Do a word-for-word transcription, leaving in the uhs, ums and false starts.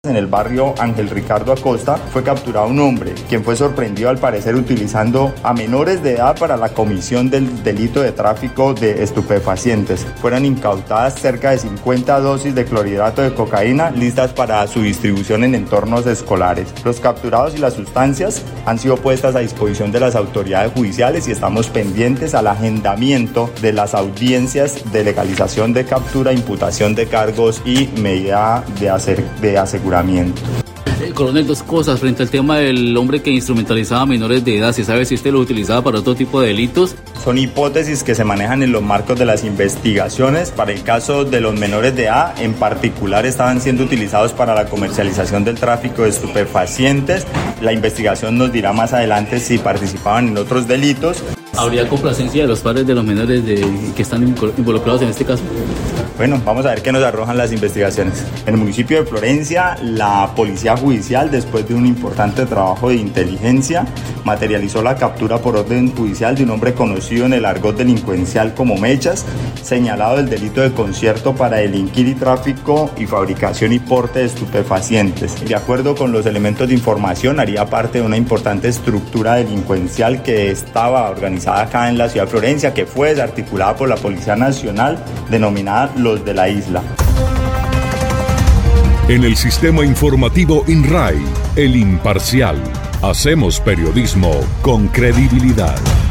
En el barrio Ángel Ricardo Acosta fue capturado un hombre, quien fue sorprendido al parecer utilizando a menores de edad para la comisión del delito de tráfico de estupefacientes. Fueron incautadas cerca de cincuenta dosis de clorhidrato de cocaína listas para su distribución en entornos escolares. Los capturados y las sustancias han sido puestas a disposición de las autoridades judiciales y estamos pendientes al agendamiento de las audiencias de legalización de captura, imputación de cargos y medida de, hacer, de aseguramiento. Eh, coronel, dos cosas frente al tema del hombre que instrumentalizaba a menores de edad. ¿Se sabe si este lo utilizaba para otro tipo de delitos? Son hipótesis que se manejan en los marcos de las investigaciones. Para el caso de los menores de edad, en particular, estaban siendo utilizados para la comercialización del tráfico de estupefacientes. La investigación nos dirá más adelante si participaban en otros delitos. ¿Habría complacencia de los padres de los menores de, que están involucrados en este caso? Bueno, vamos a ver qué nos arrojan las investigaciones. En el municipio de Florencia, la Policía Judicial, después de un importante trabajo de inteligencia, materializó la captura por orden judicial de un hombre conocido en el argot delincuencial como Mechas, señalado del delito de concierto para delinquir y tráfico y fabricación y porte de estupefacientes. De acuerdo con los elementos de información, haría parte de una importante estructura delincuencial que estaba organizada acá en la ciudad de Florencia, que fue desarticulada por la Policía Nacional, denominada Los de la Isla. En el sistema informativo INRAI, El Imparcial, hacemos periodismo con credibilidad.